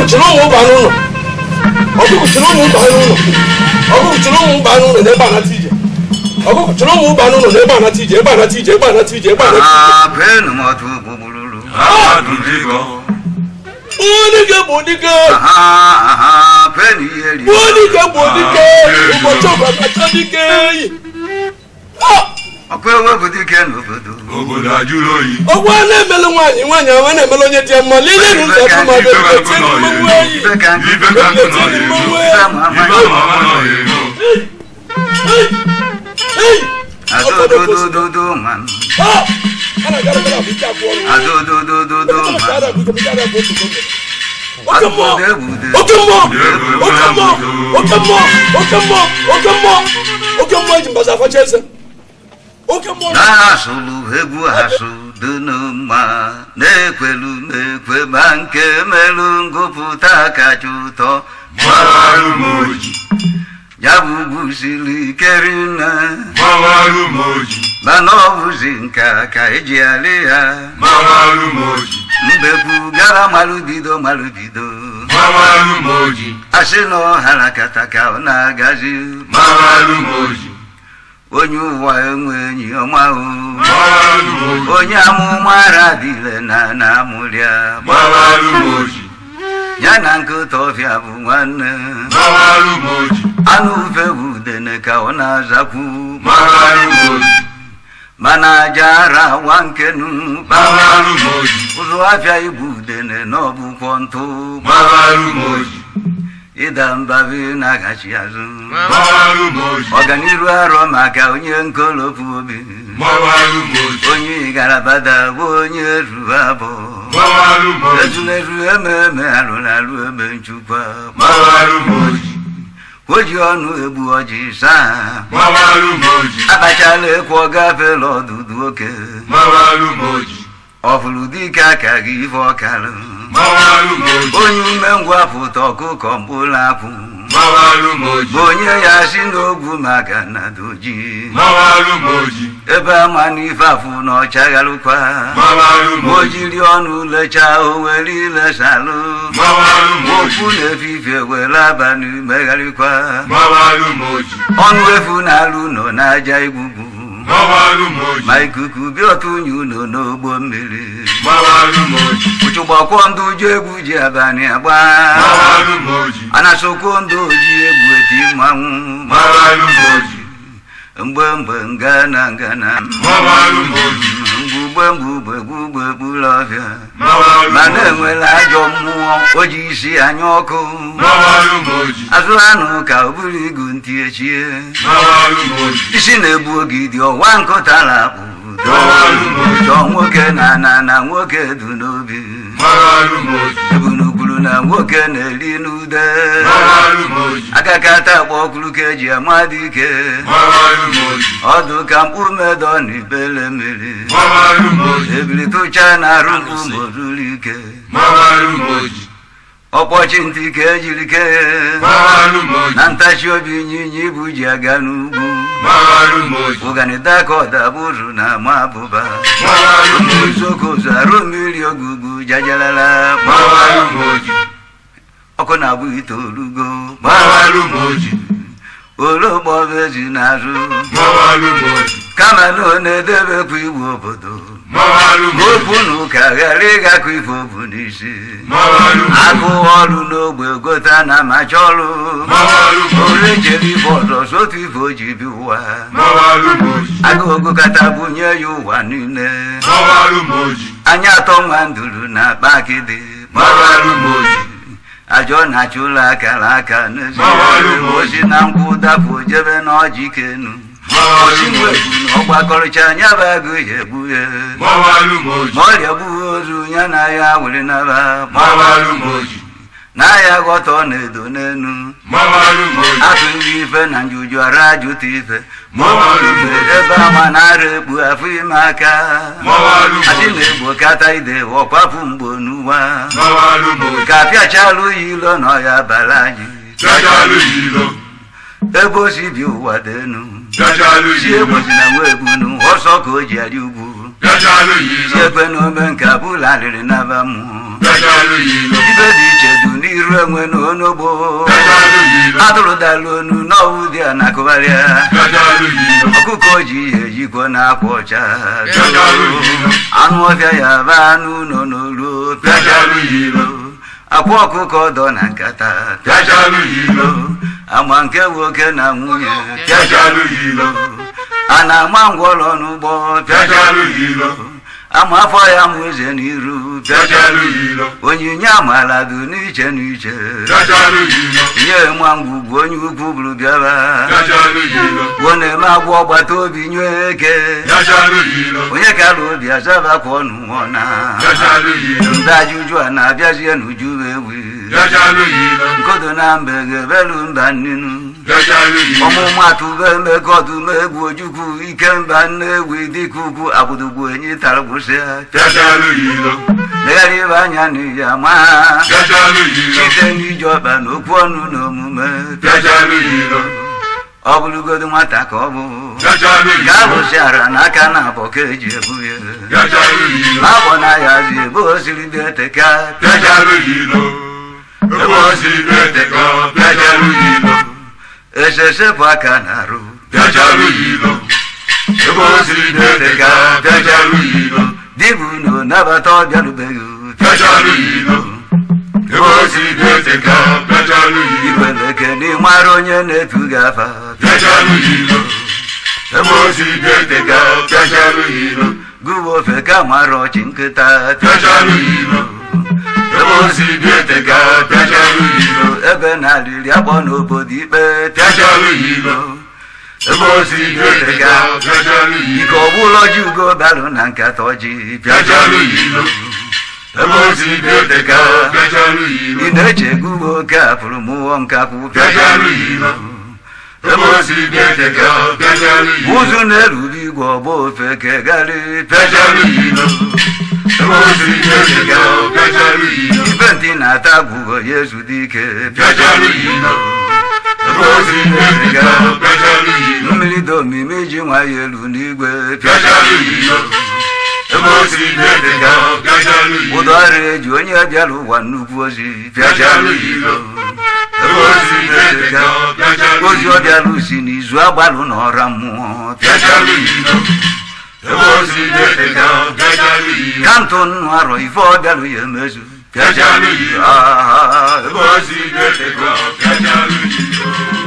chino banano. Ogo chino banano. Ogo chino banano ne bana tije. Ogo chino banano ne bana tije, bana tije, bana tije, bana tije. Ah, penu motu bubululu. Ah, dudigo. Bodika. Aha, penu yeli. Bodika. Ubo choba katadike. Akwewe budike n'obodo. Obodo ajụrụ oyi. Ogwa na-emelu nwaanyị ahụ na-emelu onye dị mma lele nu nze kuma be eti mmanwụ eyi. Ife ka nkụ nọ Adododododo man. Adododododo Nasulu egwu asụ dunuma n'ekwelu ma nke melu ngụpụta kacha ụtọ Mawalu moji. ya bụ ugwu siri kerina Mawalu moji. mana ọ bụzi nka ka eji alị ya Mawalu moji. mbekwu gara malụbido Mawalu moji. asị na ọhara kata ka ọ na-agazi Mawalu moji. onye ụwa enwe enyi ọma Mawalu moji. onye amụma radile na amụrịa Mawalu moji. ya na nkịta ọfịa bụ nwanne Mawalu moji. anụ ufe bụ udene ka ọ na-azakwu Mawalu moji. mana aja ara wa nkenu Mawalu moji. ụzụ afịa ibu udene na ọbụkwọ ntụ Mawalu moji. ịda mbabi na-agachi azụ Mawalu moji. ọganiru arọ maka onye nkolopu obi Mawalu moji. onye garabada bụ onye ruru abụọ Mawalu moji. ezulezu ememe alụlalụ ebe nchukwa Mawalu moji. o ji ọnụ egbu ọjị saa Mawalu moji. abachala ekwe ọ gafela ọdụdụ oke Mawalu moji. ọ fụrụ dike aka gị ife ọkalụ Mawalu moji. onye umengwa pụta ọkụkọ mkpụrụ akwụ Mawalu moji. bụ onye ya si n'ogwu maka na doji Mawalu moji. ebe ama n'ife afụ na ọchaghalụkwa Mawalu o moji. jiri ọnụ lechaa o were ilesalụ Mawalu moji. okwu na-efifie were abalị megharịkwa Mawalu moji. ọnụ efu na-alụ nọ n'aja igbugbu Mawalu moji. ma ikuku bịa otu unyi ụlọ n'ogbo mmiri Mawalu moji. Uchugbakwo ndụ ji egwu ji abalị agba anasokwo ndụ ji egwu eti mmanwụ mgbe ngana mgbugbe gbulọbịa mana enwere ajọ mmụọ o ji isi anya ọkụ azụ anụ ka o buru igu ntị echie isi na-egbu ogidi ọwa nkụtara akpụ dọ nwoke na nwoke du n'obi ebunukuru na nwoke na-eri n'ude agakata akpọ ọkụrụ ka eji amadị ike ọdụ ka mkpumedo na ibele mmiri ebili tụcha na arụ mkpu moruru ike ọkpọchi ntị ka ejiri kee na ntachi obi ịnyịnya ibu ji aga n'ugwu ụganida ka ọdabụrụ na ama abụba ụmụizokozu arụ mmiri ogugu jajalala ọkụ na-abụ itoolugo ologbobe ezi n'azụ kama na ọ na-edebekwa igbu obodo okwu na ụka ghara ịgakọ ife obu n'isi agụ ọrụ n'ogbe gota na amacha ọrụ ore jere ife ọzọ sotu ife o ji bi ụwa agụ ogokata bunye ya ụwa niile anya atọ nwa nduru na akpa akịdị ajọ na-achụ ụlọ akara aka n'ezie osi na nkwụ dapụ jebe n'ọjị kenu osimwebu na ọgbakọrịcha anya bụ agụ ya egbu ya ma ọrịa gbughị ozu ya na ya were naba na ya ghọta ọ na-edo n'enu atụ nri ife na njuju ara ajụta ife ebe ama na-ara ekpu afọ ime aka asị na-egbo kata ide ọkwapụ mgbo n'ụwa ka apịachalụ ya ilo na ọya bara anyị ebe o si bi ụwa dị enu si egbozi na nwa ebunu ọsọ ka o ji arị ugwu si ekwe na ome nke abụla arịrị naba mmụọ ibe dị iche du n'iru uru enwe n'onogbo atụrụ dara onu n'ọwụ dị a na-akụgharịa ọkụkọ ji ihe ejikwa na-akwa ọcha anụ ọbịa ya ba anụ ụlọ n'olu akwa ọkụkọ dọ na nkata ama nke nwoke na nwunye a na-ama ngwọrọ n'ụgbọ ama afọ ya mụ eze n'iru onyinye amala dị n'iche n'iche nye nwa ngwugwu onye ukwu bụrụ bịara ọ na-eme agwọ ọgbata obi nye eke onye kara obi azabakwa ọnụ nwụọna ndị ajụjụ a na-abịazie n'uju ewi nkodo na mbe ga-ebelu mba nnenu ọmụmatụ be mmekọdụ egwu ojukwu ike mba nne egwu dịka ugwu agbụdogbu enyi tara gbụsịa legharị ebe anya n'iyi ama site n'iji ọkpa n'okwu ọnụ na omume ọ bụrụgodo nwata ka ọ bụ ga-alụsịara n'aka na abọ ka eji ebu ya abọ na yazi ebe o siri dị eteka esesepụ aka na-arụ dibụ na nabata ọbịarubeghị ikweleke n'ịmara onye na-etu gị afa gụwa ofe ka mara ọchị nkịta ebe na-alịrị akpọ n'obodo ikpe ike ọbụla ọjị ugo balụ na nkata ọjị ị na-eche gụwa oke afụrụ mụọ nkapụ ụzụ na-eruru igwe ọgba ofe kegarị ife ntị na-ata agwụgọ ya ezudo ike mmiri dị omimi iji nwa ya elu n'igwe ụdọ ọrụ eji onye bịara ụwa nnukwu ozi ozi ọ bịara usi n'izu agbalụ na ọra mmụọ ka ntụ nnụ arọ ife ọ bịalụ ya emezu